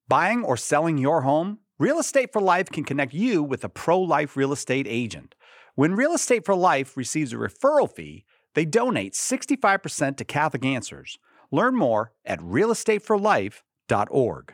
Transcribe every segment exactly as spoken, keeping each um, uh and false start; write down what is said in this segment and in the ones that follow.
Buying or selling your home? Real Estate for Life can connect you with a pro-life real estate agent. When Real Estate for Life receives a referral fee, they donate sixty-five percent to Catholic Answers. Learn more at real estate for life dot org.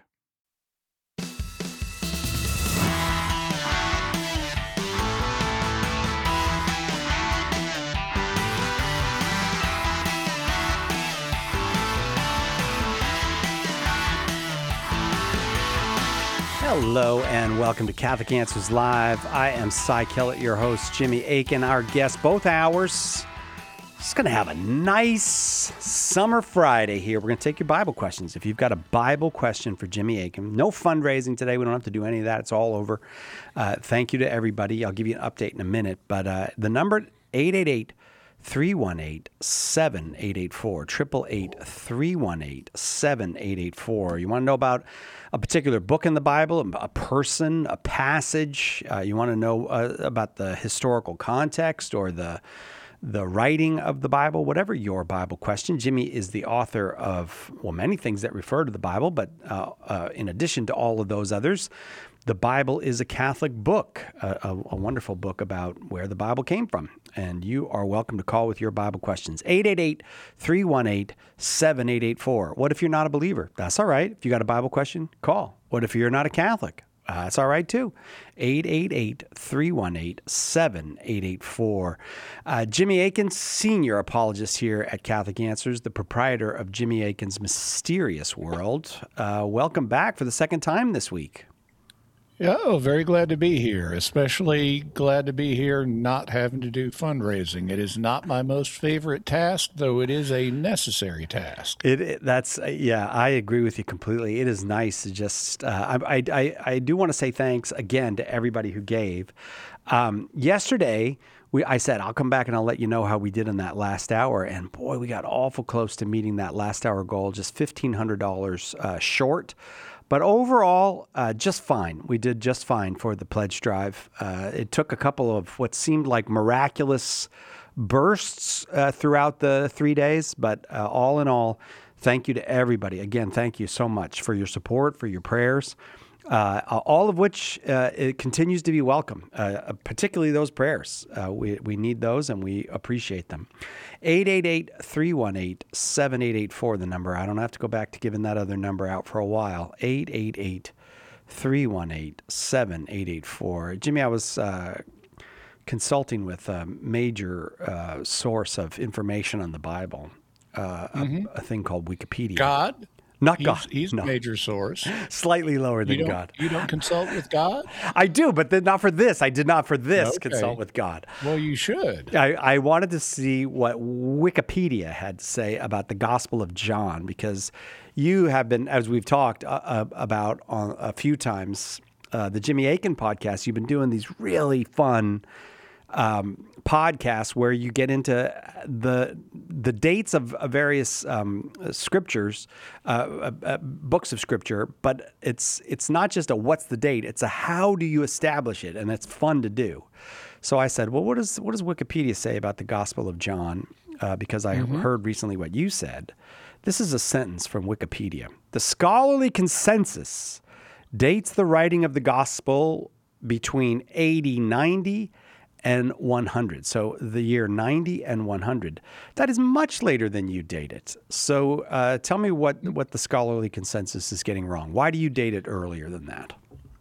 Hello and welcome to Catholic Answers Live. I am Cy Kellett, your host, Jimmy Akin. Our guest both hours. Just going to have a nice summer Friday here. We're going to take your Bible questions. If you've got a Bible question for Jimmy Akin, no fundraising today. We don't have to do any of that. It's all over. Uh, thank you to everybody. I'll give you an update in a minute. But uh, the number, eight eight eight, three one eight, seven eight eight four, eight eight eight, three one eight, seven eight eight four. You want to know about a particular book in the Bible, a person, a passage? Uh, you want to know uh, about the historical context or the the writing of the Bible? Whatever your Bible question. Jimmy is the author of, well, many things that refer to the Bible, but uh, uh, in addition to all of those others, the Bible is a Catholic book, a, a, a wonderful book about where the Bible came from. And you are welcome to call with your Bible questions. eight eight eight, three one eight, seven eight eight four. What if you're not a believer? That's all right. If you got a Bible question, call. What if you're not a Catholic? Uh, that's all right, too. eight eight eight, three one eight, seven eight eight four. Uh, Jimmy Akin, senior apologist here at Catholic Answers, the proprietor of Jimmy Akin's Mysterious World. Uh, welcome back for the second time this week. Oh, very glad to be here, especially glad to be here not having to do fundraising. It is not my most favorite task, though it is a necessary task. It, it that's yeah, I agree with you completely. It is nice to just uh, I, I I do want to say thanks again to everybody who gave. Um, yesterday, we I said I'll come back and I'll let you know how we did in that last hour, and boy, we got awful close to meeting that last hour goal, just fifteen hundred dollars uh, short. But overall, uh, just fine. We did just fine for the pledge drive. Uh, it took a couple of what seemed like miraculous bursts uh, throughout the three days. But uh, all in all, thank you to everybody. Again, thank you so much for your support, for your prayers, uh, all of which uh, it continues to be welcome, uh, particularly those prayers. Uh, we, we need those and we appreciate them. eight eight eight, three one eight, seven eight eight four, the number. I don't have to go back to giving that other number out for a while. eight eight eight, three one eight, seven eight eight four. Jimmy, I was uh, consulting with a major uh, source of information on the Bible, uh, mm-hmm. a, a thing called Wikipedia. God? Not he's, God. He's no. a major source. Slightly lower than you God. You don't consult with God? I do, but then not for this. I did not for this okay. consult with God. Well, you should. I, I wanted to see what Wikipedia had to say about the Gospel of John, because you have been, as we've talked uh, about on a few times, uh, the Jimmy Akin podcast, you've been doing these really fun Um, podcasts where you get into the the dates of, of various um, scriptures, uh, uh, books of scripture, but it's it's not just a what's the date, it's a how do you establish it, and it's fun to do. So I said, well, what does what does Wikipedia say about the Gospel of John? Uh, because I mm-hmm. heard recently what you said. This is a sentence from Wikipedia. The scholarly consensus dates the writing of the Gospel between A D ninety and one hundred. So the year ninety and one hundred. That is much later than you date it. So uh, tell me what, what the scholarly consensus is getting wrong. Why do you date it earlier than that?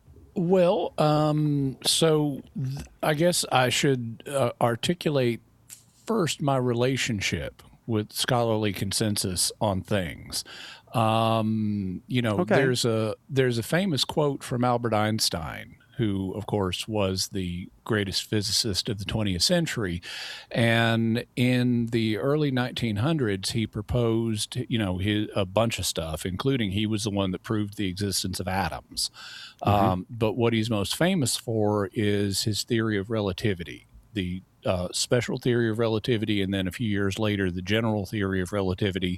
Well, um, so th- I guess I should uh, articulate first my relationship with scholarly consensus on things. Um, you know, okay. there's a there's a famous quote from Albert Einstein, who, of course, was the greatest physicist of the twentieth century. And in the early nineteen hundreds, he proposed, you know, his, a bunch of stuff, including he was the one that proved the existence of atoms. Mm-hmm. Um, but what he's most famous for is his theory of relativity, the uh, special theory of relativity, and then a few years later, the general theory of relativity.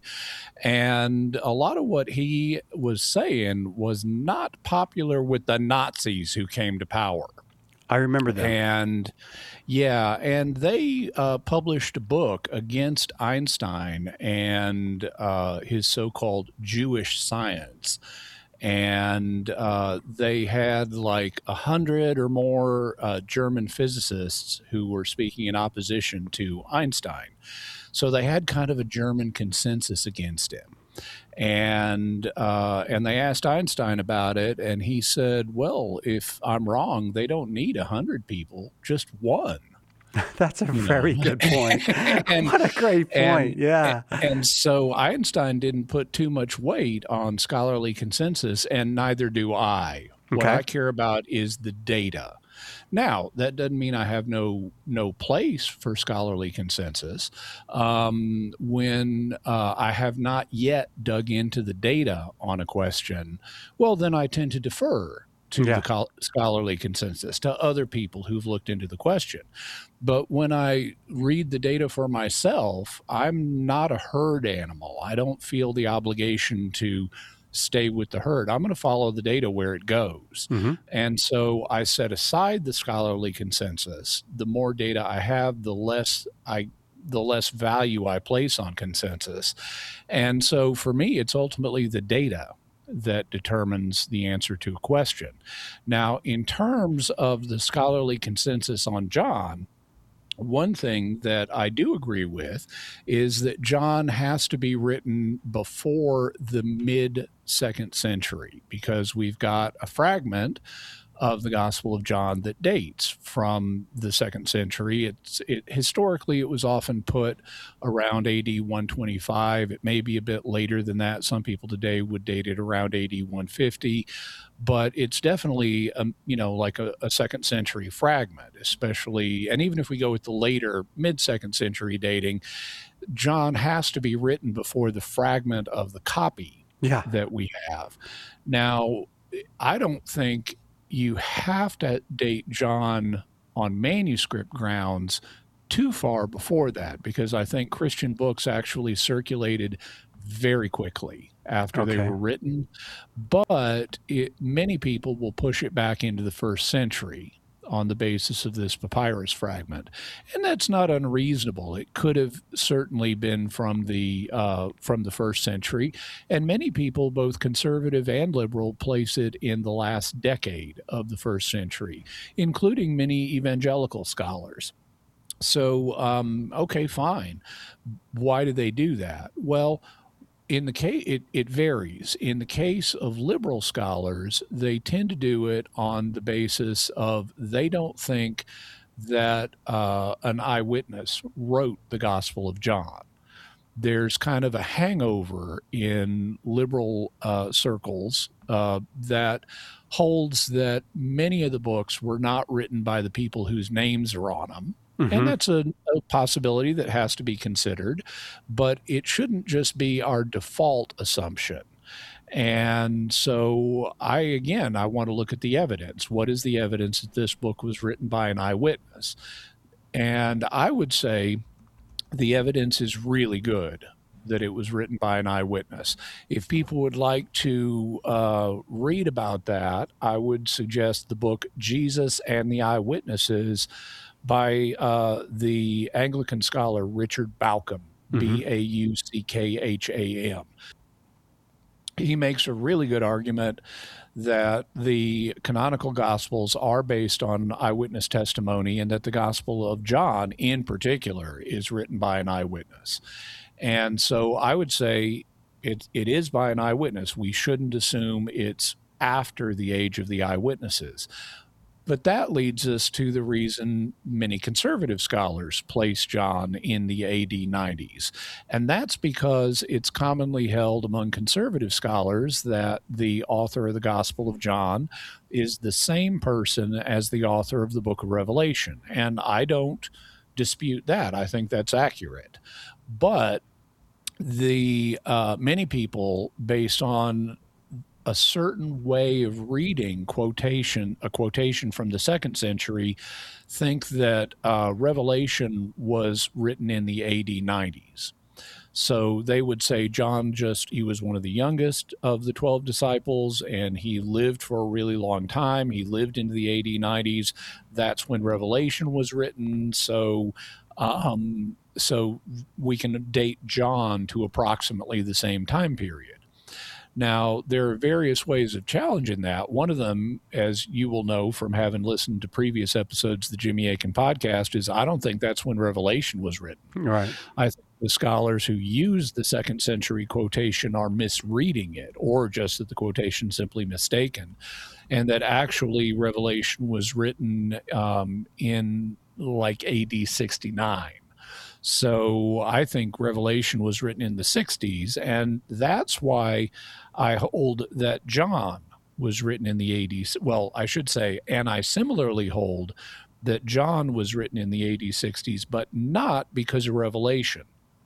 And a lot of what he was saying was not popular with the Nazis who came to power. I remember that. And yeah, and they uh, published a book against Einstein and uh, his so-called Jewish science. And uh, they had like a hundred or more uh, German physicists who were speaking in opposition to Einstein. So they had kind of a German consensus against him. And uh, and they asked Einstein about it, and he said, well, if I'm wrong, they don't need a hundred people, just one. That's a You very know, good point. and What a great point. and Yeah. and so Einstein didn't put too much weight on scholarly consensus, and neither do I. What Okay. I care about is the data. Now, that doesn't mean I have no no place for scholarly consensus. Um, when uh, I have not yet dug into the data on a question, well, then I tend to defer to Yeah. the col- scholarly consensus, to other people who've looked into the question. But when I read the data for myself, I'm not a herd animal. I don't feel the obligation to stay with the herd. I'm going to follow the data where it goes. hmm And so I set aside the scholarly consensus. The more data I have, the less I the less value I place on consensus. And so for me, it's ultimately the data that determines the answer to a question. Now, in terms of the scholarly consensus on John, one thing that I do agree with is that John has to be written before the mid second century, because we've got a fragment of the Gospel of John that dates from the second century. It's it historically it was often put around A D one twenty-five. It may be a bit later than that. Some people today would date it around A D one fifty, but it's definitely um, you know like a, a second century fragment, especially. And even if we go with the later mid second century dating, John has to be written before the fragment of the copy Yeah. that we have. Now, I don't think you have to date John on manuscript grounds too far before that, because I think Christian books actually circulated very quickly after they Okay. were written. But it, many people will push it back into the first century on the basis of this papyrus fragment, and that's not unreasonable. It could have certainly been from the uh, from the first century, and many people, both conservative and liberal, place it in the last decade of the first century, including many evangelical scholars. So, um, okay, fine. Why do they do that? Well, in the case, it, it varies. In the case of liberal scholars, they tend to do it on the basis of they don't think that uh, an eyewitness wrote the Gospel of John. There's kind of a hangover in liberal uh, circles uh, that holds that many of the books were not written by the people whose names are on them. And hmm that's a, a possibility that has to be considered, but it shouldn't just be our default assumption. And so I, again, I want to look at the evidence. What is the evidence that this book was written by an eyewitness? And I would say the evidence is really good that it was written by an eyewitness. If people would like to uh, read about that, I would suggest the book Jesus and the Eyewitnesses by uh, the Anglican scholar Richard Bauckham, hmm B A U C K H A M. He makes a really good argument that the canonical gospels are based on eyewitness testimony, and that the Gospel of John in particular is written by an eyewitness. And so I would say it, it is by an eyewitness. We shouldn't assume it's after the age of the eyewitnesses. But that leads us to the reason many conservative scholars place John in the A D nineties. And that's because it's commonly held among conservative scholars that the author of the Gospel of John is the same person as the author of the book of Revelation. And I don't dispute that. I think that's accurate. But the uh, many people, based on a certain way of reading quotation, a quotation from the second century, think that uh, Revelation was written in the A D nineties. So they would say John just, he was one of the youngest of the twelve disciples, and he lived for a really long time. He lived into the A D nineties. That's when Revelation was written. So, um, so we can date John to approximately the same time period. Now, there are various ways of challenging that. One of them, as you will know from having listened to previous episodes of the Jimmy Akin podcast, is I don't think that's when Revelation was written. Right. I think the scholars who use the second century quotation are misreading it, or just that the quotation is simply mistaken, and that actually Revelation was written um, in like A D sixty-nine. So I think Revelation was written in the sixties, and that's why I hold that John was written in the A D. Well, I should say, and I similarly hold that John was written in the A D sixties, but not because of Revelation.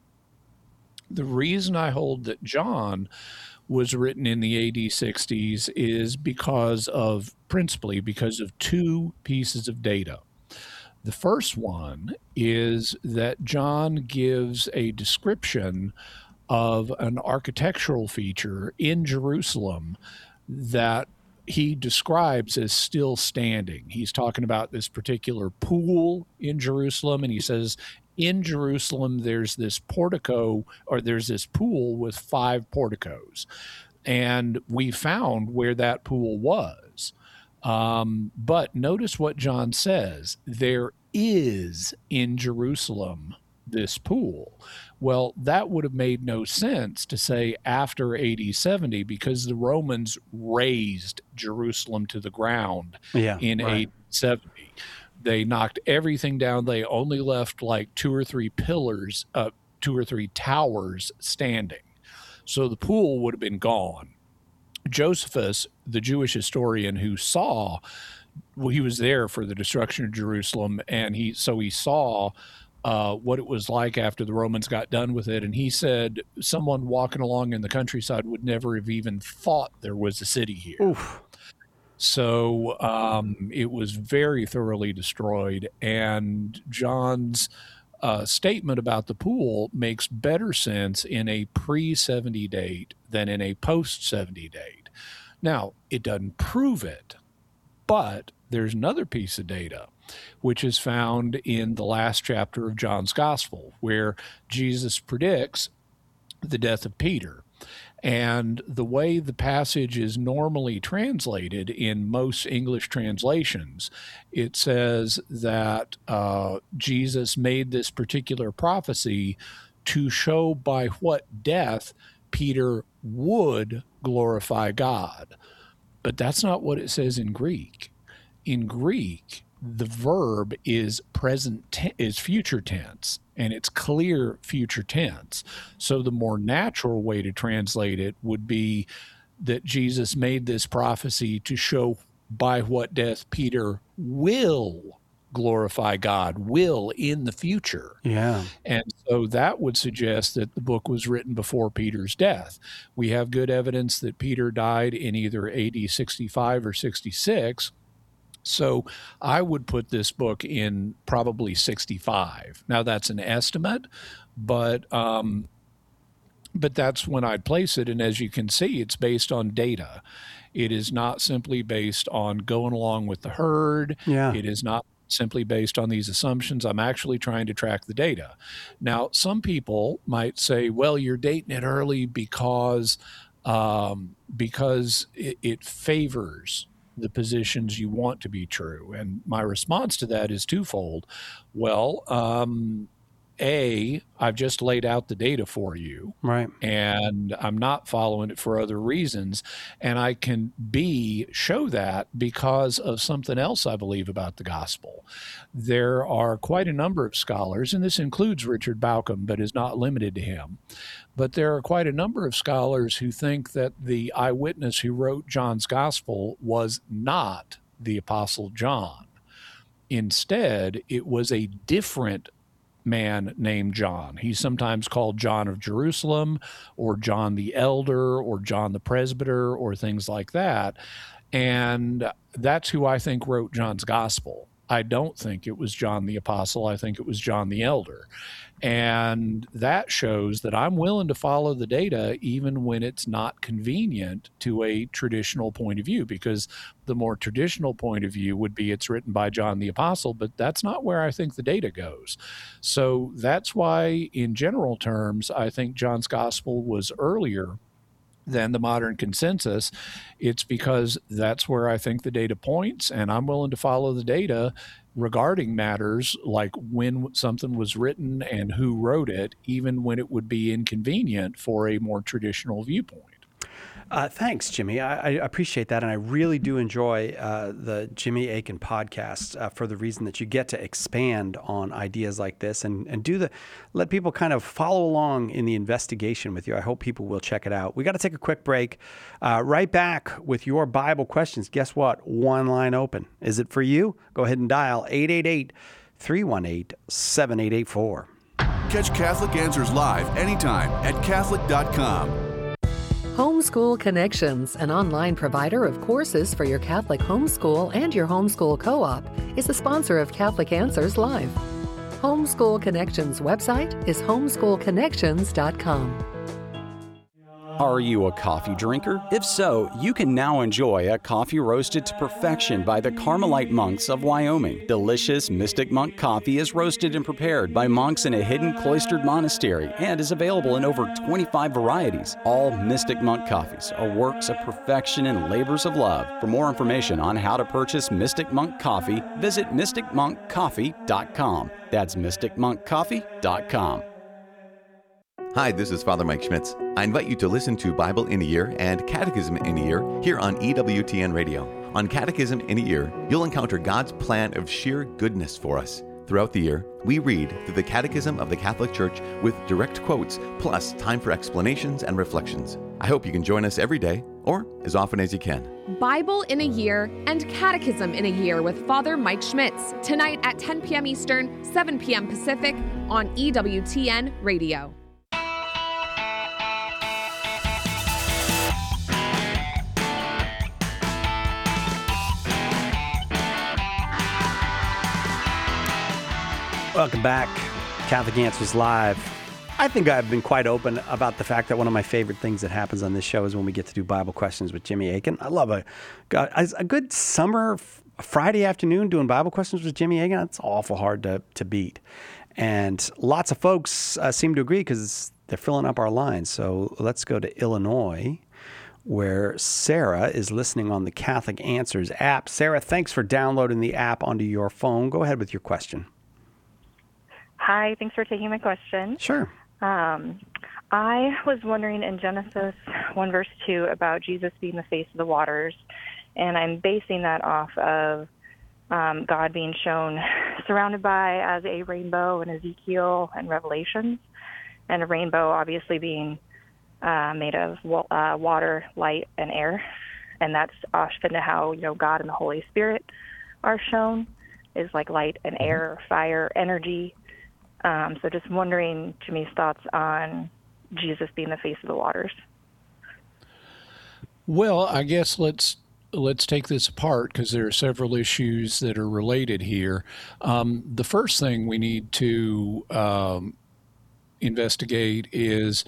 The reason I hold that John was written in the A D sixties is because of, principally because of two pieces of data. The first one is that John gives a description of an architectural feature in Jerusalem that he describes as still standing. He's talking about this particular pool in Jerusalem, and he says, in Jerusalem, there's this portico, or there's this pool with five porticos. And we found where that pool was. Um, but notice what John says. There is in Jerusalem this pool. Well, that would have made no sense to say after A D seventy, because the Romans razed Jerusalem to the ground yeah, in right. A D seventy. They knocked everything down. They only left like two or three pillars, uh, two or three towers standing. So the pool would have been gone. Josephus, the Jewish historian who saw, well, he was there for the destruction of Jerusalem, and he so he saw uh, what it was like after the Romans got done with it, and he said someone walking along in the countryside would never have even thought there was a city here. Oof. So um, it was very thoroughly destroyed, and John's uh, statement about the pool makes better sense in a pre seventy date than in a post seventy date. Now, it doesn't prove it, but there's another piece of data, which is found in the last chapter of John's Gospel, where Jesus predicts the death of Peter. And the way the passage is normally translated in most English translations, it says that uh, Jesus made this particular prophecy to show by what death Peter would glorify God. But that's not what it says in Greek. In Greek, the verb is present te- is future tense, and it's clear future tense. So the more natural way to translate it would be that Jesus made this prophecy to show by what death Peter will glorify God, will in the future. Yeah. And so that would suggest that the book was written before Peter's death. We have good evidence that Peter died in either A D sixty-five or sixty-six. So I would put this book in probably sixty-five. Now that's an estimate, but um, but that's when I'd place it. And as you can see, it's based on data. It is not simply based on going along with the herd. Yeah. It is not simply based on these assumptions. I'm actually trying to track the data. Now, some people might say, well, you're dating it early because um, because it, it favors the positions you want to be true. And my response to that is twofold. Well, um, A, I've just laid out the data for you. Right. And I'm not following it for other reasons. And I can, B, show that because of something else I believe about the gospel. There are quite a number of scholars, and this includes Richard Bauckham, but is not limited to him. But there are quite a number of scholars who think that the eyewitness who wrote John's gospel was not the Apostle John. Instead, it was a different man named John. He's sometimes called John of Jerusalem, or John the Elder, or John the Presbyter, or things like that. And that's who I think wrote John's gospel. I don't think it was John the Apostle. I think it was John the Elder. And that shows that I'm willing to follow the data even when it's not convenient to a traditional point of view, because the more traditional point of view would be it's written by John the Apostle, but that's not where I think the data goes. So that's why, in general terms, I think John's gospel was earlier than the modern consensus, it's because that's where I think the data points, and I'm willing to follow the data regarding matters like when something was written and who wrote it, even when it would be inconvenient for a more traditional viewpoint. Uh, thanks, Jimmy. I, I appreciate that, and I really do enjoy uh, the Jimmy Akin podcast uh, for the reason that you get to expand on ideas like this and, and do the let people kind of follow along in the investigation with you. I hope people will check it out. We got to take a quick break. Uh, right back with your Bible questions. Guess what? One line open. Is it for you? Go ahead and dial eight eight eight, three one eight, seven eight eight four. Catch Catholic Answers live anytime at Catholic dot com. Homeschool Connections, an online provider of courses for your Catholic homeschool and your homeschool co-op, is a sponsor of Catholic Answers Live. Homeschool Connections website is homeschool connections dot com. Are you a coffee drinker? If so, you can now enjoy a coffee roasted to perfection by the Carmelite monks of Wyoming. Delicious Mystic Monk coffee is roasted and prepared by monks in a hidden cloistered monastery and is available in over twenty-five varieties. All Mystic Monk coffees are works of perfection and labors of love. For more information on how to purchase Mystic Monk coffee, visit mystic monk coffee dot com. That's mystic monk coffee dot com. Hi, this is Father Mike Schmitz. I invite you to listen to Bible in a Year and Catechism in a Year here on E W T N Radio. On Catechism in a Year, you'll encounter God's plan of sheer goodness for us. Throughout the year, we read through the Catechism of the Catholic Church with direct quotes, plus time for explanations and reflections. I hope you can join us every day, or as often as you can. Bible in a Year and Catechism in a Year with Father Mike Schmitz, tonight at ten p.m. Eastern, seven p.m. Pacific on E W T N Radio. Welcome back. Catholic Answers Live. I think I've been quite open about the fact that one of my favorite things that happens on this show is when we get to do Bible questions with Jimmy Akin. I love a, a good summer Friday afternoon doing Bible questions with Jimmy Akin. It's awful hard to, to beat. And lots of folks uh, seem to agree because they're filling up our lines. So let's go to Illinois, where Sarah is listening on the Catholic Answers app. Sarah, thanks for downloading the app onto your phone. Go ahead with your question. Hi, thanks for taking my question. Sure. Um, I was wondering in Genesis one verse two about Jesus being the face of the waters, and I'm basing that off of um, God being shown surrounded by as a rainbow in Ezekiel and Revelations, and a rainbow obviously being uh, made of uh, water, light, and air, and that's often how you know God and the Holy Spirit are shown, is like light and air, fire, energy. Um, so just wondering Jimmy's thoughts on Jesus being the face of the waters. Well, I guess let's let's take this apart because there are several issues that are related here. Um, the first thing we need to um, investigate is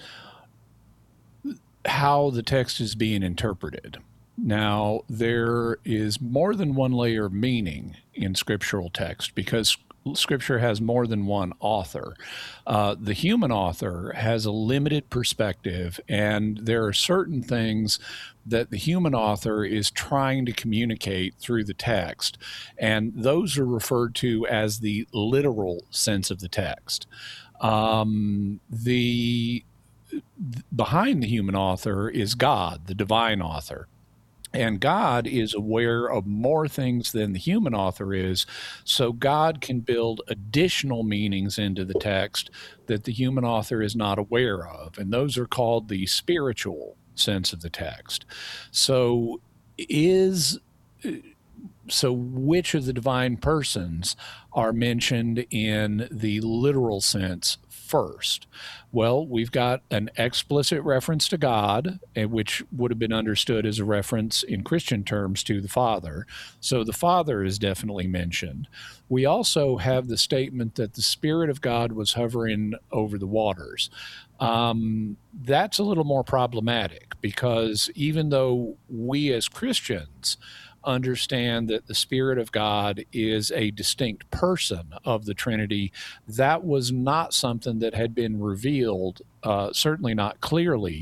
how the text is being interpreted. Now, there is more than one layer of meaning in scriptural text because Scripture has more than one author. Uh, the human author has a limited perspective, and there are certain things that the human author is trying to communicate through the text, and those are referred to as the literal sense of the text. Um, the behind the human author is God, the divine author. And God is aware of more things than the human author is, so God can build additional meanings into the text that the human author is not aware of, and those are called the spiritual sense of the text. So is so which of the divine persons are mentioned in the literal sense first? Well, we've got an explicit reference to God, which would have been understood as a reference in Christian terms to the Father. So the Father is definitely mentioned. We also have the statement that the Spirit of God was hovering over the waters. Um, that's a little more problematic because even though we as Christians understand that the Spirit of God is a distinct person of the Trinity, that was not something that had been revealed, uh, certainly not clearly,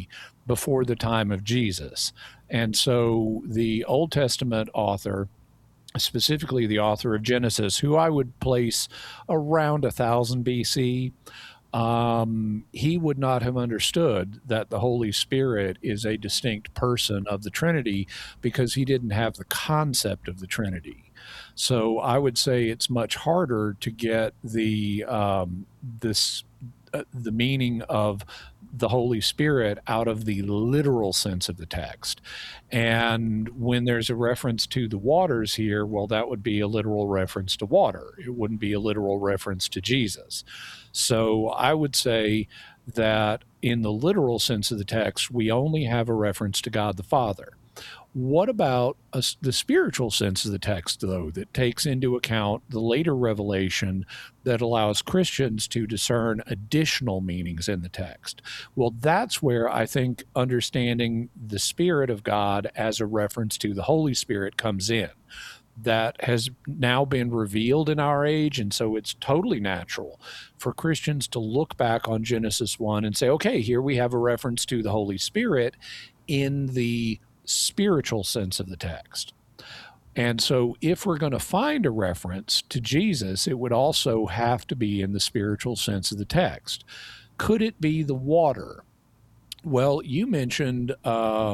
before the time of Jesus. And so the Old Testament author, specifically the author of Genesis, who I would place around one thousand B C, um, he would not have understood that the Holy Spirit is a distinct person of the Trinity because he didn't have the concept of the Trinity. So I would say it's much harder to get the um, this uh, the meaning of the Holy Spirit out of the literal sense of the text. And when there's a reference to the waters here, well, that would be a literal reference to water. It wouldn't be a literal reference to Jesus. So I would say that in the literal sense of the text, we only have a reference to God the Father. What about a, the spiritual sense of the text, though, that takes into account the later revelation that allows Christians to discern additional meanings in the text? Well, that's where I think understanding the Spirit of God as a reference to the Holy Spirit comes in. That has now been revealed in our age, and so it's totally natural for Christians to look back on Genesis one and say, okay, here we have a reference to the Holy Spirit in the spiritual sense of the text. And so if we're going to find a reference to Jesus, it would also have to be in the spiritual sense of the text. Could it be the water? Well, you mentioned uh,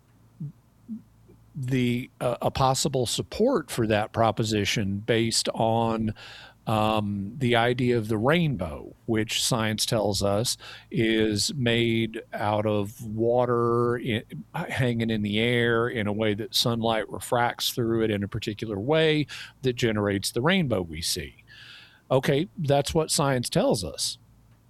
the uh, a possible support for that proposition based on Um, the idea of the rainbow, which science tells us is made out of water in, hanging in the air in a way that sunlight refracts through it in a particular way that generates the rainbow we see. Okay, that's what science tells us.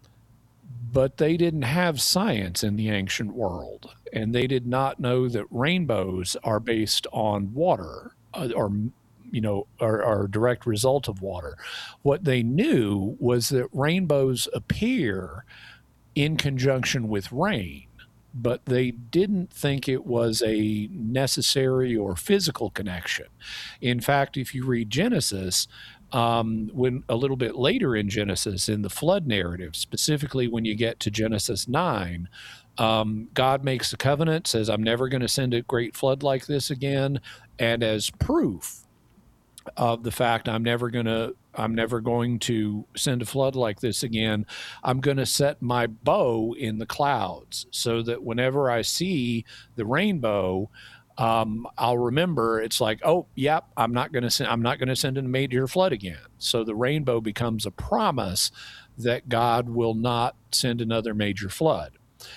But they didn't have science in the ancient world, and they did not know that rainbows are based on water uh, or you know, are, are a direct result of water. What they knew was that rainbows appear in conjunction with rain, but they didn't think it was a necessary or physical connection. In fact, if you read Genesis, um, when a little bit later in Genesis, in the flood narrative, specifically when you get to Genesis nine, um, God makes a covenant, says, I'm never going to send a great flood like this again. And as proof of the fact I'm never going to I'm never going to send a flood like this again, I'm going to set my bow in the clouds so that whenever I see the rainbow, um, I'll remember it's like, oh, yep, I'm not going to send I'm not going to send a major flood again. So the rainbow becomes a promise that God will not send another major flood.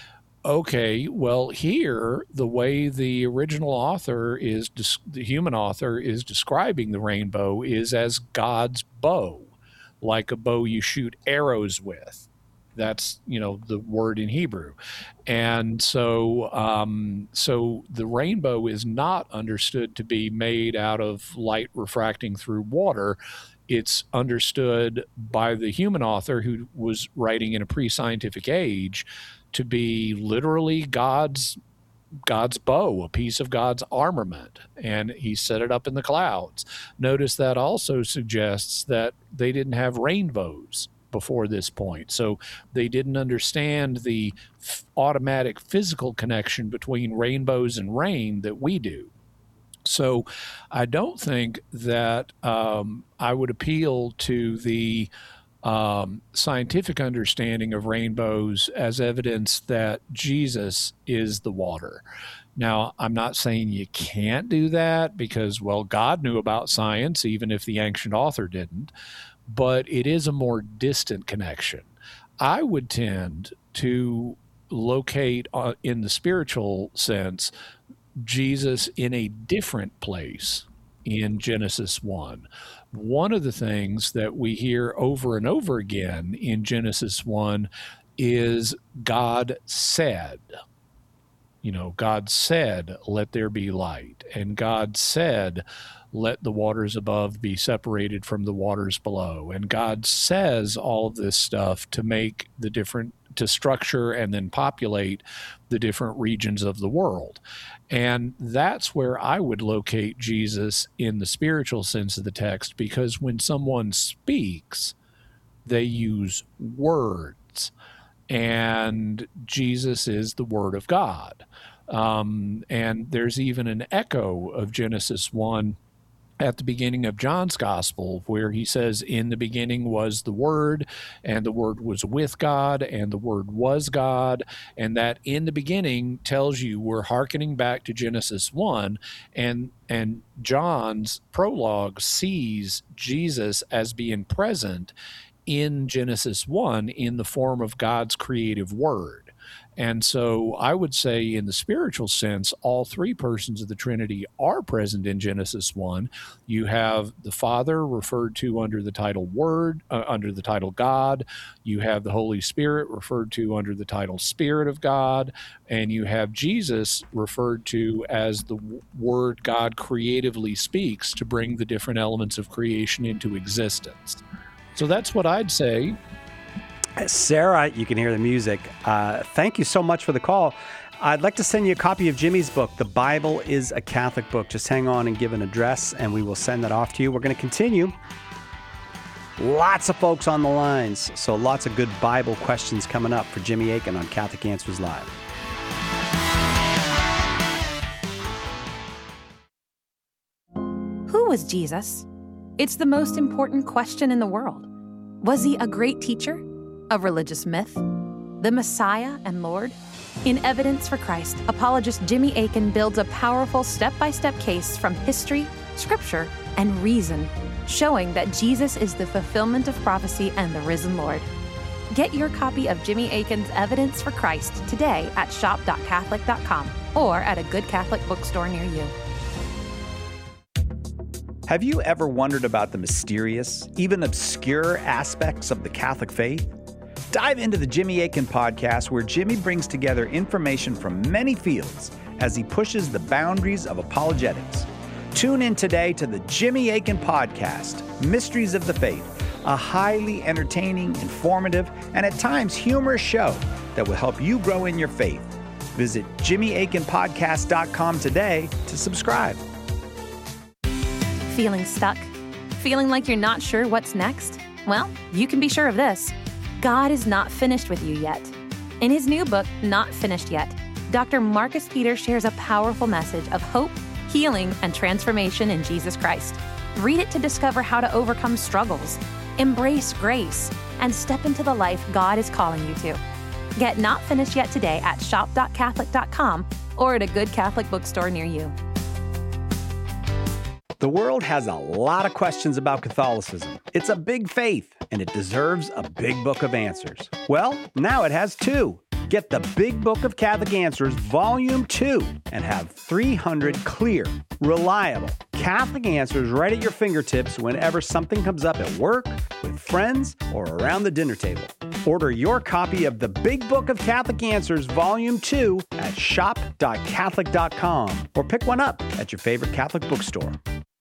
Okay, well, here, the way the original author is, the human author is describing the rainbow is as God's bow, like a bow you shoot arrows with. That's, you know, the word in Hebrew. And so, um, so the rainbow is not understood to be made out of light refracting through water. It's understood by the human author who was writing in a pre-scientific age to be literally God's God's bow, a piece of God's armament, and he set it up in the clouds. Notice that also suggests that they didn't have rainbows before this point, so they didn't understand the f- automatic physical connection between rainbows and rain that we do. So I don't think that um, I would appeal to the Um, scientific understanding of rainbows as evidence that Jesus is the water. Now, I'm not saying you can't do that because, well, God knew about science, even if the ancient author didn't, but it is a more distant connection. I would tend to locate uh, in the spiritual sense Jesus in a different place in Genesis one. One of the things that we hear over and over again in Genesis one is God said. You know, God said, let there be light. And God said, let the waters above be separated from the waters below. And God says all of this stuff to make the different, to structure and then populate the different regions of the world. And that's where I would locate Jesus in the spiritual sense of the text, because when someone speaks, they use words. and Jesus is the Word of God. Um, and there's even an echo of Genesis one at the beginning of John's Gospel, where he says, in the beginning was the Word, and the Word was with God, and the Word was God. And that in the beginning tells you we're hearkening back to Genesis one, and and John's prologue sees Jesus as being present in Genesis one in the form of God's creative Word. And so I would say in the spiritual sense, all three persons of the Trinity are present in Genesis one. You have the Father referred to under the title Word, uh, under the title God. You have the Holy Spirit referred to under the title Spirit of God. And you have Jesus referred to as the Word God creatively speaks to bring the different elements of creation into existence. So that's what I'd say. Sarah, you can hear the music. Uh, thank you so much for the call. I'd like to send you a copy of Jimmy's book, The Bible is a Catholic Book. Just hang on and give an address, and we will send that off to you. We're going to continue. Lots of folks on the lines, so lots of good Bible questions coming up for Jimmy Akin on Catholic Answers Live. Who was Jesus? It's the most important question in the world. Was he a great teacher? A religious myth? The Messiah and Lord? In Evidence for Christ, apologist Jimmy Akin builds a powerful step-by-step case from history, scripture, and reason, showing that Jesus is the fulfillment of prophecy and the risen Lord. Get your copy of Jimmy Akin's Evidence for Christ today at shop dot catholic dot com or at a good Catholic bookstore near you. Have you ever wondered about the mysterious, even obscure aspects of the Catholic faith? Dive into the Jimmy Akin podcast, where Jimmy brings together information from many fields as he pushes the boundaries of apologetics. Tune in today to the Jimmy Akin podcast, Mysteries of the Faith, a highly entertaining, informative, and at times humorous show that will help you grow in your faith. Visit jimmy akin podcast dot com today to subscribe. Feeling stuck? Feeling like you're not sure what's next? Well, you can be sure of this. God is not finished with you yet. In his new book, Not Finished Yet, Doctor Marcus Peter shares a powerful message of hope, healing, and transformation in Jesus Christ. Read it to discover how to overcome struggles, embrace grace, and step into the life God is calling you to. Get Not Finished Yet today at shop dot catholic dot com or at a good Catholic bookstore near you. The world has a lot of questions about Catholicism. It's a big faith, and it deserves a big book of answers. Well, now it has two. Get the Big Book of Catholic Answers, Volume two, and have three hundred clear, reliable Catholic answers right at your fingertips whenever something comes up at work, with friends, or around the dinner table. Order your copy of the Big Book of Catholic Answers, Volume two at shop dot catholic dot com or pick one up at your favorite Catholic bookstore.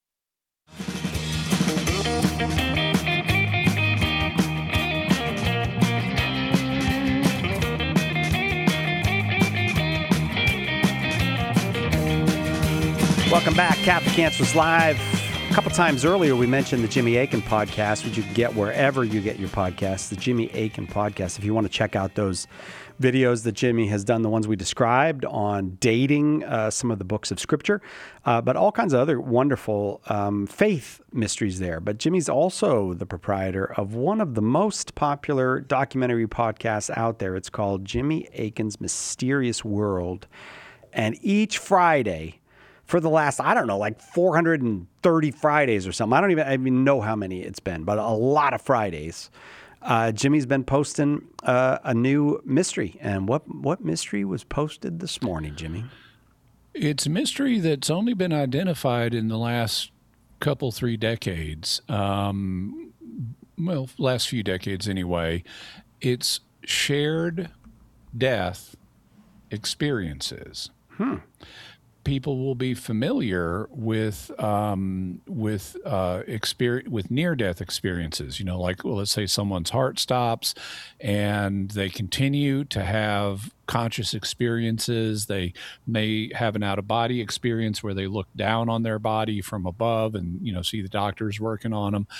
Welcome back, Catholic Answers Live. A couple times earlier, we mentioned the Jimmy Akin podcast, which you can get wherever you get your podcasts, the Jimmy Akin podcast. If you want to check out those videos that Jimmy has done, the ones we described on dating uh, some of the books of Scripture, uh, but all kinds of other wonderful um, faith mysteries there. But Jimmy's also the proprietor of one of the most popular documentary podcasts out there. It's called Jimmy Akin's Mysterious World. And each Friday, for the last, I don't know, like four hundred thirty Fridays or something. I don't even, I even know how many it's been, but a lot of Fridays. Uh, Jimmy's been posting uh, a new mystery. And what, what mystery was posted this morning, Jimmy? It's a mystery that's only been identified in the last couple, three decades. Um, well, last few decades anyway. It's shared death experiences. Hmm. people will be familiar with um, with uh, experience with near-death experiences. You know, like, well, let's say someone's heart stops, and they continue to have conscious experiences. They may have an out-of-body experience where they look down on their body from above, and you know, see the doctors working on them.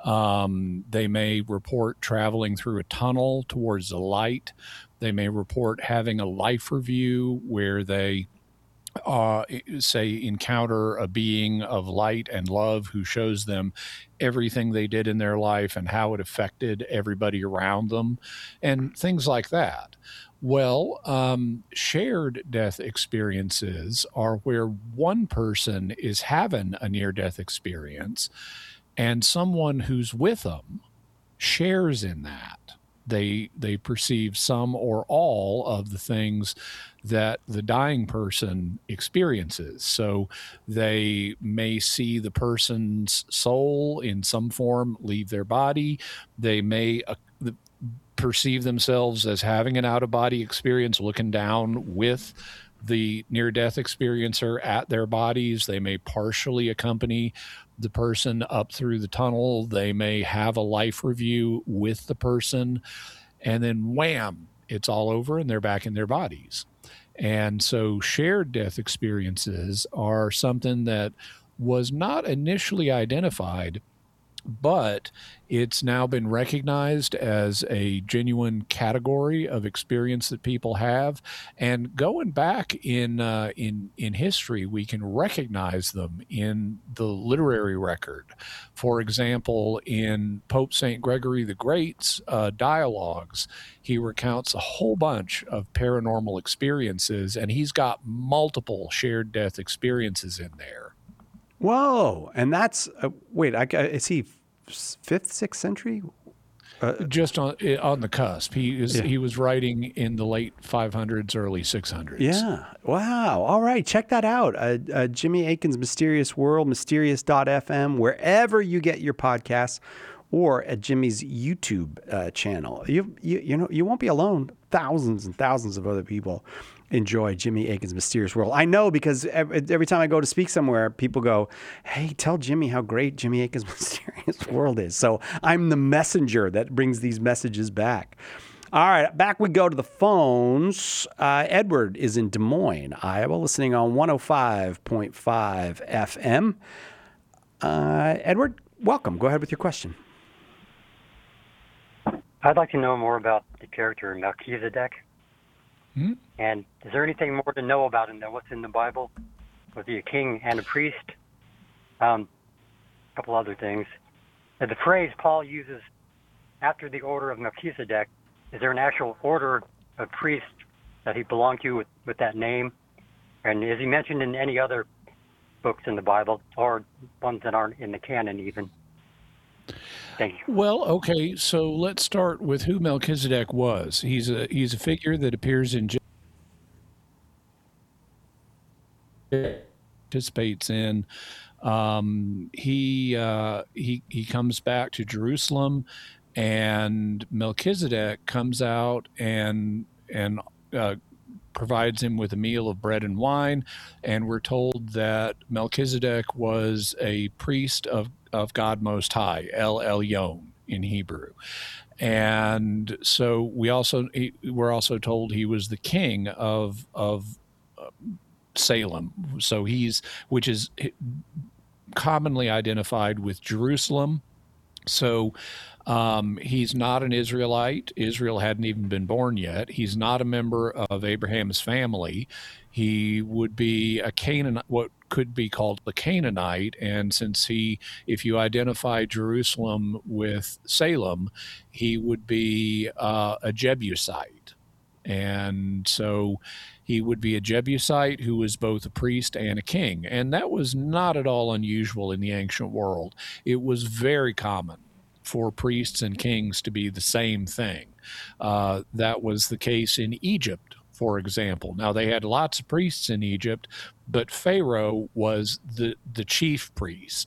Um, they may report traveling through a tunnel towards the light. They may report having a life review where they uh, say encounter a being of light and love who shows them everything they did in their life and how it affected everybody around them, and things like that. Well, um, shared death experiences are where one person is having a near-death experience and someone who's with them shares in that. They they perceive some or all of the things that the dying person experiences. So they may see the person's soul in some form leave their body. They may uh, perceive themselves as having an out-of-body experience, looking down with the near-death experiencer at their bodies. They may partially accompany the person up through the tunnel. They may have a life review with the person, and then wham, it's all over and they're back in their bodies. And so shared death experiences are something that was not initially identified, but it's now been recognized as a genuine category of experience that people have. And going back in uh, in in history, we can recognize them in the literary record. For example, in Pope Saint Gregory the Great's uh, dialogues, he recounts a whole bunch of paranormal experiences, and he's got multiple shared death experiences in there. Whoa. And that's, uh, wait, I, is he fifth, sixth century? Uh, Just on on the cusp. He is, yeah. He was writing in the late five hundreds, early six hundreds. Yeah. Wow. All right. Check that out. Uh, uh, Jimmy Akin's Mysterious World, mysterious dot f m, wherever you get your podcasts, or at Jimmy's YouTube uh, channel. You, you you know, you won't be alone. Thousands and thousands of other people enjoy Jimmy Akin's Mysterious World. I know, because every, every time I go to speak somewhere, people go, hey, tell Jimmy how great Jimmy Akin's Mysterious World is. So I'm the messenger that brings these messages back. All right, back we go to the phones. Uh, Edward is in Des Moines, Iowa, listening on one oh five point five F M. Uh, Edward, welcome. Go ahead with your question. I'd like to know more about the character Melchizedek. Hmm? And is there anything more to know about him than what's in the Bible? Was he a king and a priest? Um, a couple other things. And the phrase Paul uses, after the order of Melchizedek, is there an actual order of priests that he belonged to with, with that name? And is he mentioned in any other books in the Bible, or ones that aren't in the canon even? Thank you. Well, okay, so let's start with who Melchizedek was. He's a he's a figure that appears in participates in. Um, he uh, he he comes back to Jerusalem, and Melchizedek comes out and and uh, provides him with a meal of bread and wine, and we're told that Melchizedek was a priest of of God Most High, El Elyon in Hebrew. And so we also we're also told he was the king of of uh, Salem. So he's which is commonly identified with Jerusalem. So um, he's not an Israelite. Israel hadn't even been born yet. He's not a member of Abraham's family. He would be a Canaanite, what could be called a Canaanite. And since he, if you identify Jerusalem with Salem, he would be uh, a Jebusite. And so he would be a Jebusite who was both a priest and a king. And that was not at all unusual in the ancient world. It was very common for priests and kings to be the same thing. Uh, that was the case in Egypt, for example. Now, they had lots of priests in Egypt, but Pharaoh was the, the chief priest.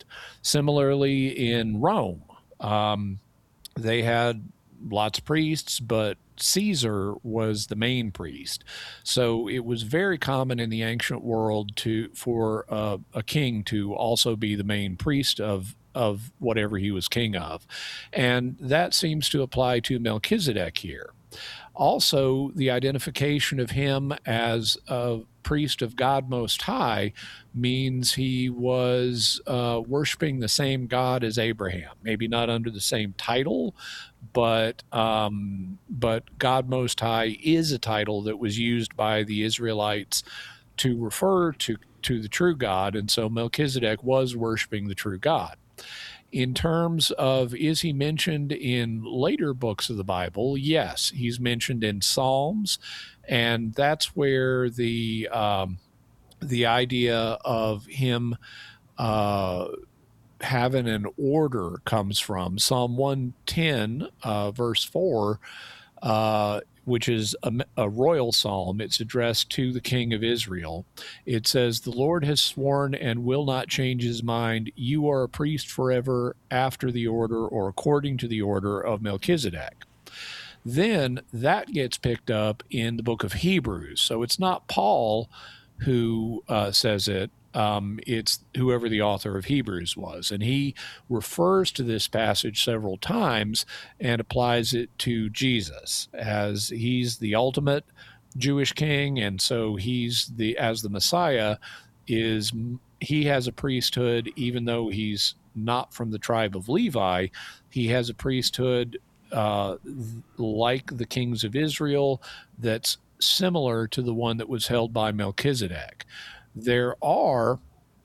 Similarly, in Rome, um, they had lots of priests, but Caesar was the main priest. So it was very common in the ancient world to for uh, a king to also be the main priest of of whatever he was king of. And that seems to apply to Melchizedek here. Also, the identification of him as a priest of God Most High means he was uh, worshiping the same God as Abraham, maybe not under the same title, but um, but God Most High is a title that was used by the Israelites to refer to, to the true God, and so Melchizedek was worshiping the true God. In terms of, is he mentioned in later books of the Bible? Yes, he's mentioned in Psalms, and that's where the um, the idea of him uh, having an order comes from. Psalm one ten, uh, verse four, uh, which is a, a royal psalm. It's addressed to the king of Israel. It says, "The Lord has sworn and will not change his mind. You are a priest forever after the order or according to the order of Melchizedek." Then that gets picked up in the book of Hebrews. So it's not Paul who uh, says it. Um, it's whoever the author of Hebrews was. And he refers to this passage several times and applies it to Jesus as he's the ultimate Jewish king. And so he's the, as the Messiah is, he has a priesthood, even though he's not from the tribe of Levi, he has a priesthood uh, like the kings of Israel that's similar to the one that was held by Melchizedek. There are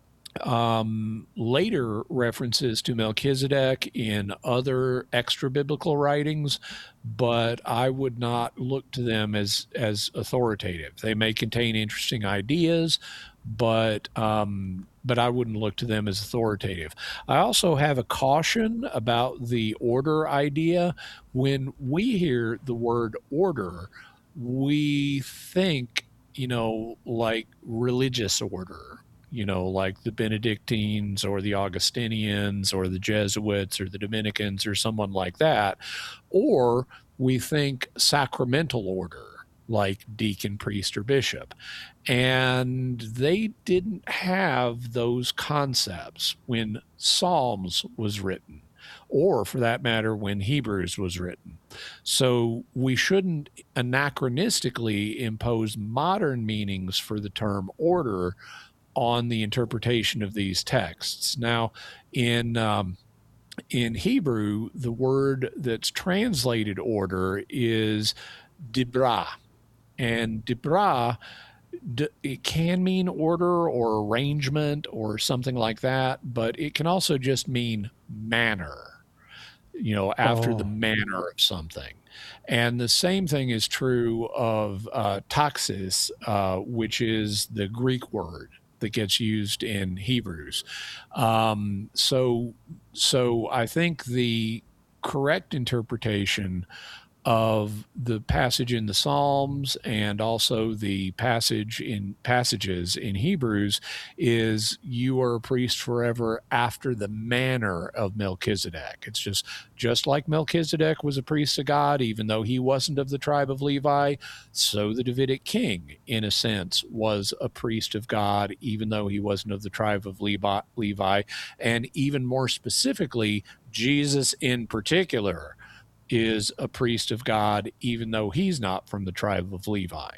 um, later references to Melchizedek in other extra-biblical writings, but I would not look to them as, as authoritative. They may contain interesting ideas, but um, but I wouldn't look to them as authoritative. I also have a caution about the order idea. When we hear the word order, we think, you know, like religious order, you know, like the Benedictines or the Augustinians or the Jesuits or the Dominicans or someone like that. Or we think sacramental order, like deacon, priest, or bishop. And they didn't have those concepts when Psalms was written, or for that matter, when Hebrews was written. So we shouldn't anachronistically impose modern meanings for the term order on the interpretation of these texts. Now, in um, in Hebrew, the word that's translated order is dibra. And dibra, it can mean order or arrangement or something like that, but it can also just mean manner, you know, after oh. the manner of something. And the same thing is true of uh, taxis, uh, which is the Greek word that gets used in Hebrews. Um, so, so I think the correct interpretation of the passage in the Psalms and also the passage in passages in Hebrews is, you are a priest forever after the manner of Melchizedek. It's just just like Melchizedek was a priest of God, even though he wasn't of the tribe of Levi, so the Davidic king, in a sense, was a priest of God, even though he wasn't of the tribe of Levi, Levi. And even more specifically, Jesus in particular is a priest of God, even though he's not from the tribe of Levi.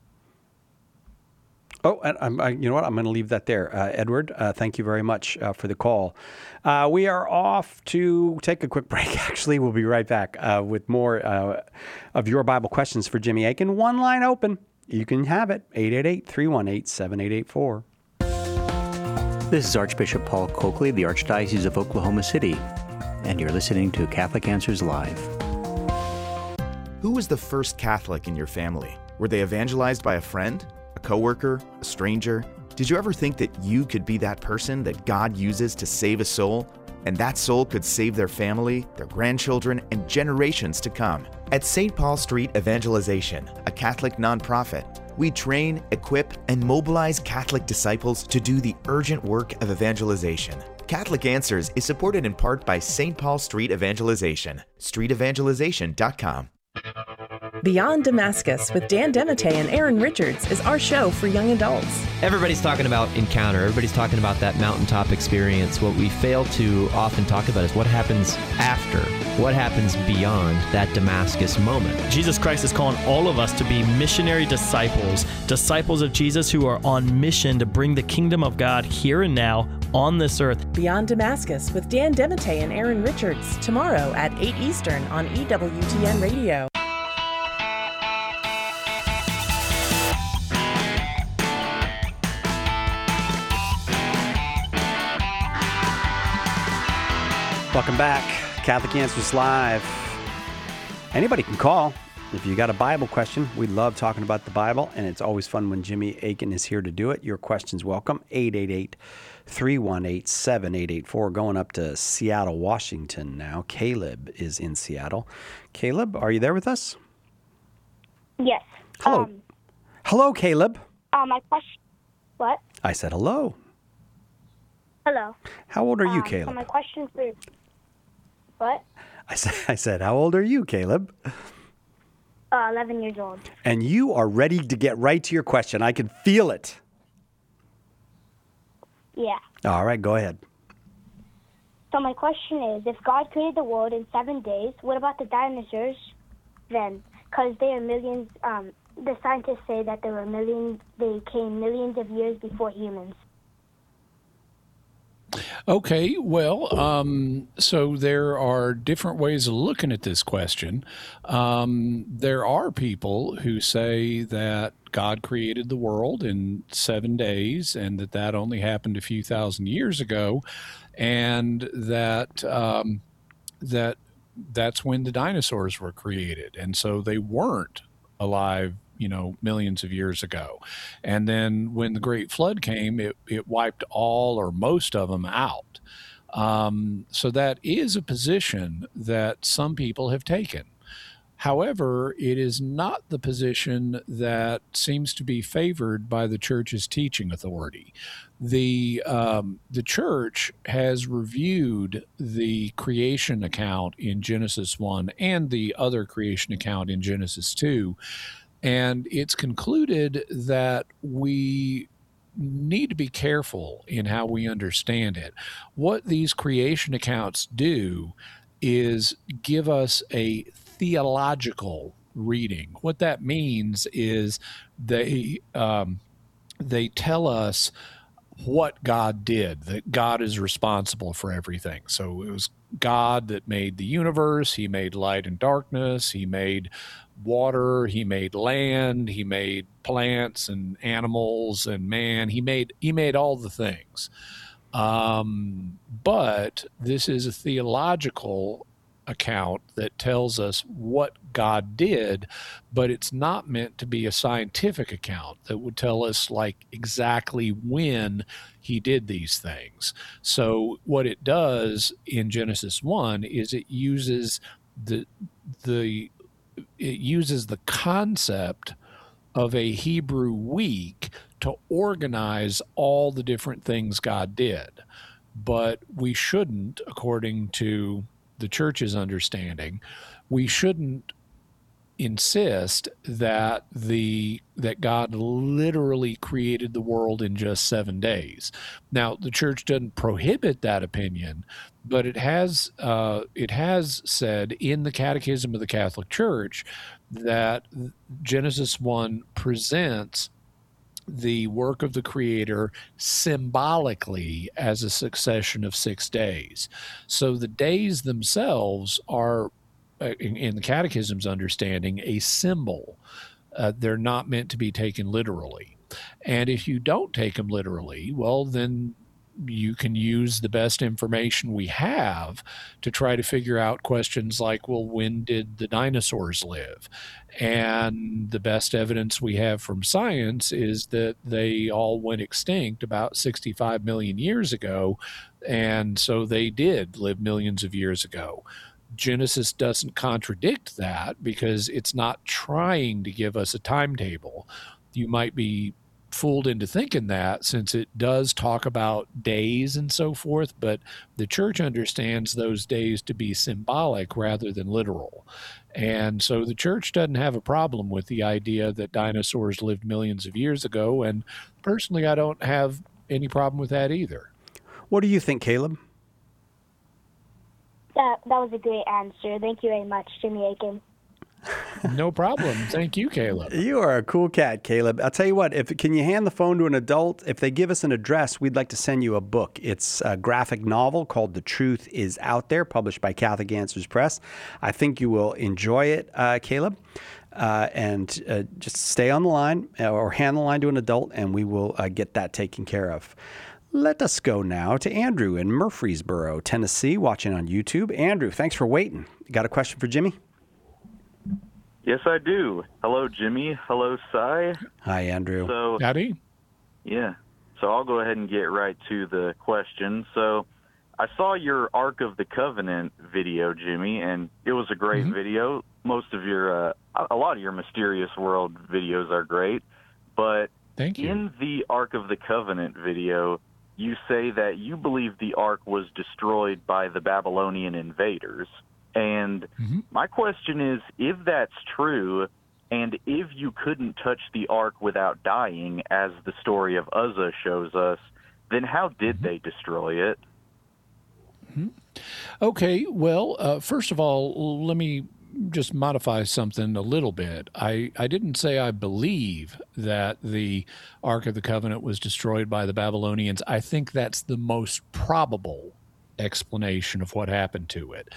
Oh, and I'm, I, you know what? I'm going to leave that there. Uh, Edward, uh, thank you very much uh, for the call. Uh, we are off to take a quick break. Actually, we'll be right back uh, with more uh, of your Bible questions for Jimmy Akin. One line open. You can have it. eight eight eight, three one eight, seven eight eight four. This is Archbishop Paul Coakley of the Archdiocese of Oklahoma City, and you're listening to Catholic Answers Live. Who was the first Catholic in your family? Were they evangelized by a friend, a coworker, a stranger? Did you ever think that you could be that person that God uses to save a soul, and that soul could save their family, their grandchildren, and generations to come? At Saint Paul Street Evangelization, a Catholic nonprofit, we train, equip, and mobilize Catholic disciples to do the urgent work of evangelization. Catholic Answers is supported in part by Saint Paul Street Evangelization, street evangelization dot com. Beyond Damascus with Dan Demite and Aaron Richards is our show for young adults. Everybody's talking about encounter. Everybody's talking about that mountaintop experience. What we fail to often talk about is what happens after, what happens beyond that Damascus moment. Jesus Christ is calling all of us to be missionary disciples, disciples of Jesus who are on mission to bring the kingdom of God here and now on this earth. Beyond Damascus with Dan Demite and Aaron Richards, tomorrow at eight Eastern on E W T N Radio. Welcome back. Catholic Answers Live. Anybody can call if you got a Bible question. We love talking about the Bible, and it's always fun when Jimmy Akin is here to do it. Your question's welcome. eight eight eight, three one eight, seven eight eight four. Going up to Seattle, Washington now. Caleb is in Seattle. Caleb, are you there with us? Yes. Hello. Um, hello, Caleb. uh, my question. What? I said hello. Hello. How old are you, Um, Caleb? So my question for what? I said, I said, how old are you, Caleb? Uh, eleven years old. And you are ready to get right to your question. I can feel it. Yeah. All right, go ahead. So my question is, if God created the world in seven days, what about the dinosaurs then? Because they are millions. Um, the scientists say that there were millions. They came millions of years before humans. Okay, well, um, so there are different ways of looking at this question. Um, there are people who say that God created the world in seven days and that that only happened a few thousand years ago, and that um, that that's when the dinosaurs were created, and so they weren't alive, you know, millions of years ago. And then when the Great Flood came, it, it wiped all or most of them out. Um, so that is a position that some people have taken. However, it is not the position that seems to be favored by the church's teaching authority. The um, the church has reviewed the creation account in Genesis one and the other creation account in Genesis two, and it's concluded that we need to be careful in how we understand it. What these creation accounts do is give us a theological reading. What that means is they um, they tell us what God did, that God is responsible for everything. So it was God that made the universe. He made light and darkness. He made water. He made land. He made plants and animals and man. He made he made all the things. Um, but this is a theological account that tells us what God did, but it's not meant to be a scientific account that would tell us like exactly when he did these things. So what it does in Genesis one is it uses the the it uses the concept of a Hebrew week to organize all the different things God did. But we shouldn't, according to the church's understanding, we shouldn't insist that the that God literally created the world in just seven days. Now, the church doesn't prohibit that opinion, but it has uh, it has said in the Catechism of the Catholic Church that Genesis one presents the work of the Creator symbolically as a succession of six days. So the days themselves are, in, in the Catechism's understanding, a symbol. Uh, they're not meant to be taken literally. And if you don't take them literally, well, then you can use the best information we have to try to figure out questions like, well, when did the dinosaurs live? And the best evidence we have from science is that they all went extinct about sixty-five million years ago. And so they did live millions of years ago. Genesis doesn't contradict that because it's not trying to give us a timetable. You might be fooled into thinking that, since it does talk about days and so forth, but the church understands those days to be symbolic rather than literal. And so the church doesn't have a problem with the idea that dinosaurs lived millions of years ago. And personally, I don't have any problem with that either. What do you think, Caleb? That, that was a great answer. Thank you very much, Jimmy Akin. No problem. Thank you, Caleb. You are a cool cat, Caleb. I'll tell you what, if can you hand the phone to an adult? If they give us an address, we'd like to send you a book. It's a graphic novel called The Truth Is Out There, published by Catholic Answers Press. I think you will enjoy it, uh, Caleb. Uh, and uh, just stay on the line or hand the line to an adult, and we will uh, get that taken care of. Let us go now to Andrew in Murfreesboro, Tennessee, watching on YouTube. Andrew, thanks for waiting. Got a question for Jimmy? Yes, I do. Hello, Jimmy. Hello, Cy. Hi, Andrew. So, Howdy. Yeah. So I'll go ahead and get right to the question. So I saw your Ark of the Covenant video, Jimmy, and it was a great mm-hmm. video. Most of your, uh, a lot of your Mysterious World videos are great. But Thank you. In the Ark of the Covenant video, you say that you believe the Ark was destroyed by the Babylonian invaders. And mm-hmm. my question is, if that's true, and if you couldn't touch the Ark without dying, as the story of Uzzah shows us, then how did mm-hmm. they destroy it? Mm-hmm. Okay, well, uh, first of all, let me just modify something a little bit. I, I didn't say I believe that the Ark of the Covenant was destroyed by the Babylonians. I think that's the most probable explanation of what happened to it.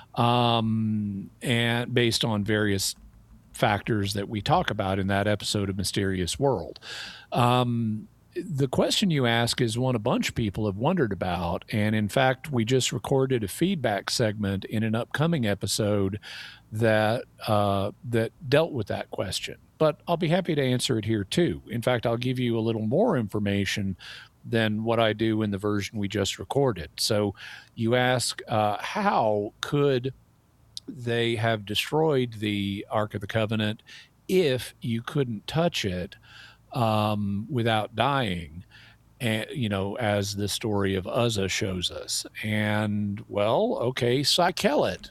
Um, and based on various factors that we talk about in that episode of Mysterious World. Um, the question you ask is one a bunch of people have wondered about. And in fact, we just recorded a feedback segment in an upcoming episode that, uh, that dealt with that question. But I'll be happy to answer it here too. In fact, I'll give you a little more information than what I do in the version we just recorded. So you ask, uh, how could they have destroyed the Ark of the Covenant if you couldn't touch it um, without dying? And, you know, as the story of Uzzah shows us. And, well, okay, Cy Kellett,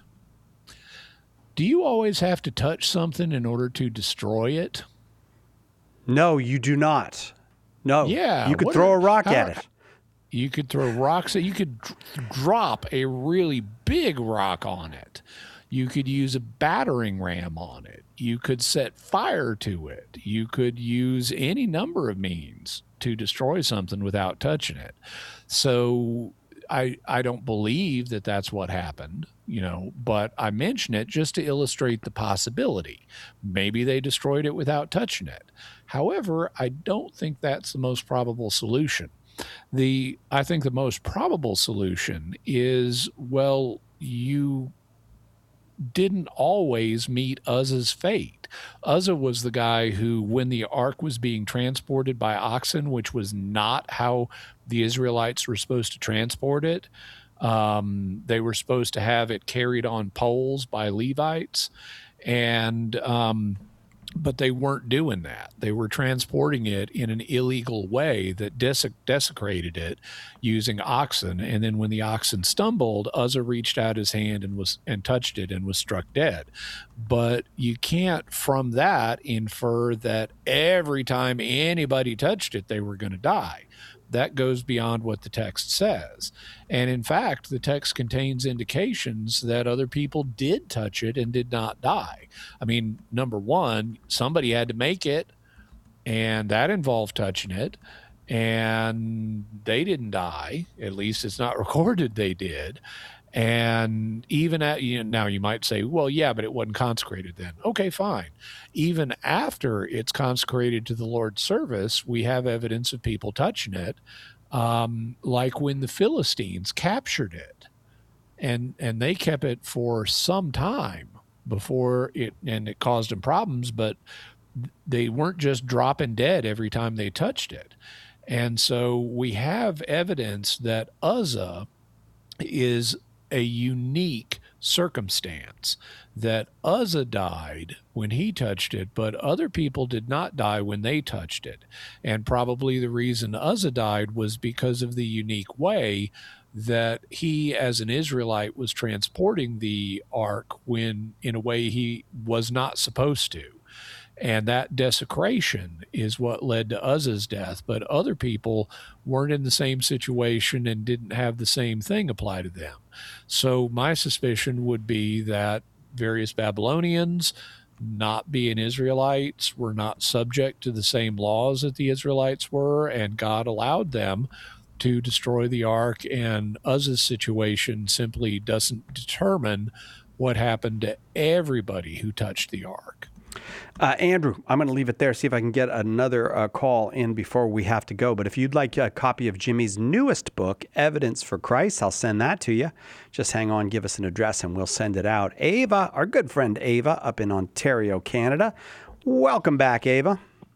do you always have to touch something in order to destroy it? No, you do not. No. Yeah. You could throw are, a rock how, at it. You could throw rocks at You could d- drop a really big rock on it. You could use a battering ram on it. You could set fire to it. You could use any number of means to destroy something without touching it. So I I don't believe that that's what happened, you know, but I mention it just to illustrate the possibility. Maybe they destroyed it without touching it. However, I don't think that's the most probable solution. The I think the most probable solution is, well, you didn't always meet Uzzah's fate. Uzzah was the guy who, when the ark was being transported by oxen, which was not how the Israelites were supposed to transport it, um, they were supposed to have it carried on poles by Levites, and um, but they weren't doing that. They were transporting it in an illegal way that desec- desecrated it using oxen. And then when the oxen stumbled, Uzzah reached out his hand and was and touched it and was struck dead. But you can't from that infer that every time anybody touched it, they were going to die. That goes beyond what the text says. And in fact, the text contains indications that other people did touch it and did not die. I mean, number one, somebody had to make it, and that involved touching it, and they didn't die. At least it's not recorded they did. And even at, you know, now you might say, well, yeah, but it wasn't consecrated then. Okay, fine. Even after it's consecrated to the Lord's service, we have evidence of people touching it, um, like when the Philistines captured it, and and they kept it for some time before it, and it caused them problems, but they weren't just dropping dead every time they touched it. And so we have evidence that Uzzah is a unique circumstance, that Uzzah died when he touched it, but other people did not die when they touched it. And probably the reason Uzzah died was because of the unique way that he, as an Israelite, was transporting the ark when, in a way, he was not supposed to. And that desecration is what led to Uzzah's death. But other people weren't in the same situation and didn't have the same thing apply to them. So my suspicion would be that various Babylonians, not being Israelites, were not subject to the same laws that the Israelites were, and God allowed them to destroy the ark. And Uzzah's situation simply doesn't determine what happened to everybody who touched the ark. Uh, Andrew, I'm going to leave it there, see if I can get another uh, call in before we have to go. But if you'd like a copy of Jimmy's newest book, Evidence for Christ, I'll send that to you. Just hang on, give us an address, and we'll send it out. Ava, our good friend Ava up in Ontario, Canada. Welcome back, Ava.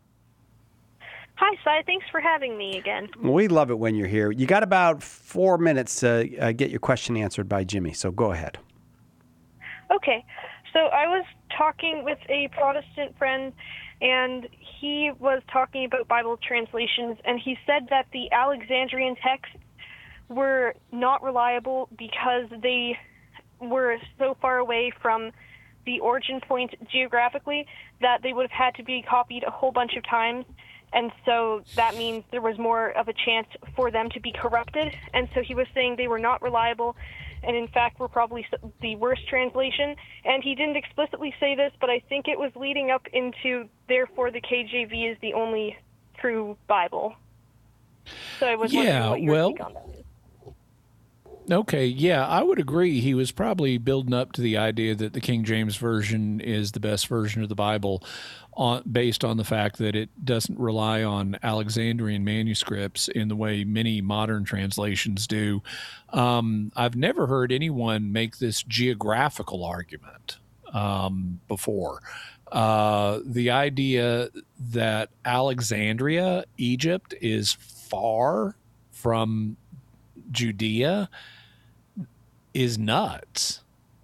Hi, Cy. Thanks for having me again. We love it when you're here. You got about four minutes to uh, get your question answered by Jimmy, so go ahead. Okay. So I was talking with a Protestant friend, and he was talking about Bible translations, and he said that the Alexandrian texts were not reliable because they were so far away from the origin point geographically that they would have had to be copied a whole bunch of times. And so that means there was more of a chance for them to be corrupted. And so he was saying they were not reliable, and in fact were probably the worst translation. And he didn't explicitly say this, but I think it was leading up into, therefore the K J V is the only true Bible. So I was yeah, wondering what your well, take on that is. Okay, yeah, I would agree. He was probably building up to the idea that the King James Version is the best version of the Bible on, based on the fact that it doesn't rely on Alexandrian manuscripts in the way many modern translations do. Um, I've never heard anyone make this geographical argument um, before. Uh, the idea that Alexandria, Egypt, is far from Judea is nuts.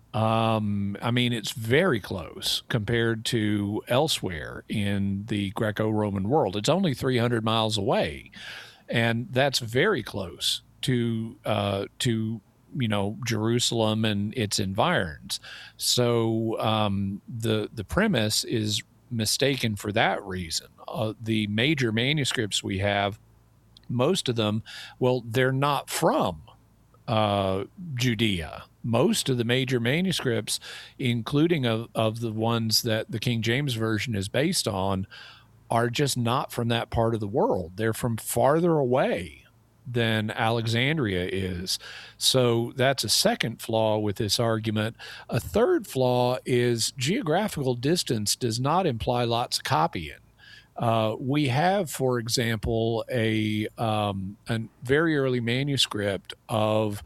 Um, I mean, it's very close compared to elsewhere in the Greco-Roman world. It's only three hundred miles away, and that's very close to uh, to you know Jerusalem and its environs. So um, the the premise is mistaken for that reason. Uh, the major manuscripts we have, most of them, well, they're not from uh, Judea. Most of the major manuscripts, including of, of the ones that the King James Version is based on, are just not from that part of the world. They're from farther away than Alexandria is. So that's a second flaw with this argument. A third flaw is geographical distance does not imply lots of copying. Uh, we have, for example, a, um, a very early manuscript of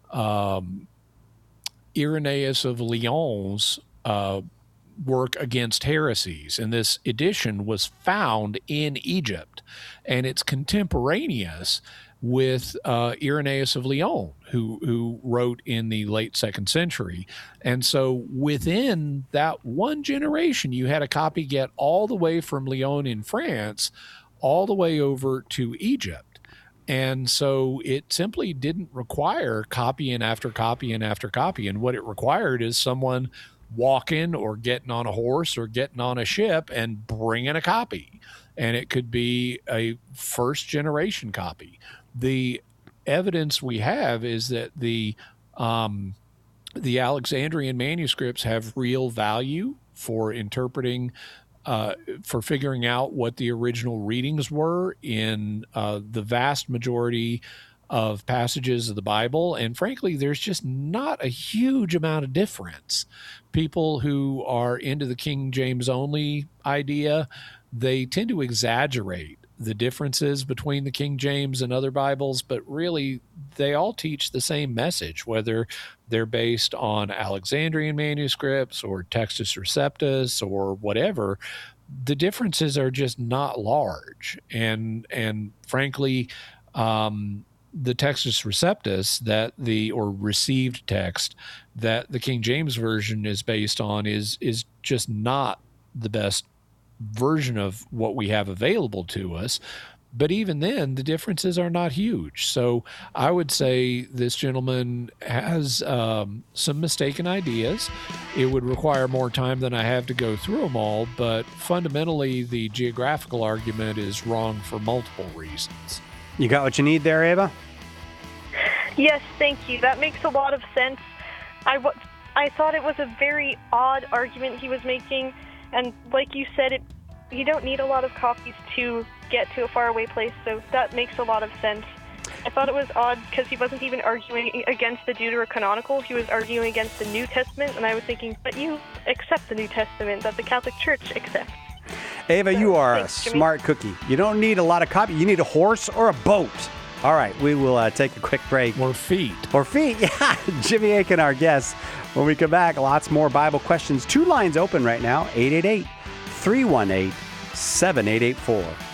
um, Irenaeus of Lyons' uh, work against heresies. And this edition was found in Egypt, and it's contemporaneous with uh, Irenaeus of Lyon, who who wrote in the late second century. And so within that one generation, you had a copy get all the way from Lyon in France, all the way over to Egypt. And so it simply didn't require copying after copying after copy. And what it required is someone walking or getting on a horse or getting on a ship and bringing a copy. And it could be a first generation copy. The evidence we have is that the um, the Alexandrian manuscripts have real value for interpreting, uh, for figuring out what the original readings were in uh, the vast majority of passages of the Bible. And frankly, there's just not a huge amount of difference. People who are into the King James only idea, they tend to exaggerate the differences between the King James and other Bibles, but really they all teach the same message, whether they're based on Alexandrian manuscripts or Textus Receptus or whatever. The differences are just not large. And, and frankly, um, the Textus Receptus that the or received text that the King James Version is based on is is just not the best version of what we have available to us. But even then, the differences are not huge. So I would say this gentleman has um, some mistaken ideas. It would require more time than I have to go through them all, but fundamentally, the geographical argument is wrong for multiple reasons. You got what you need there, Ava? Yes, thank you. That makes a lot of sense. I, w- I thought it was a very odd argument he was making, and like you said, it you don't need a lot of copies to get to a faraway place, so that makes a lot of sense. I thought it was odd because he wasn't even arguing against the Deuterocanonical, he was arguing against the New Testament, and I was thinking, but you accept the New Testament that the Catholic Church accepts. Ava, you are Thanks, a Jimmy. smart cookie. You don't need a lot of copy. You need a horse or a boat. All right, we will uh, take a quick break. Or feet. Or feet, yeah. Jimmy Akin, our guest. When we come back, lots more Bible questions. Two lines open right now, eight eight eight, three one eight, seven eight eight four.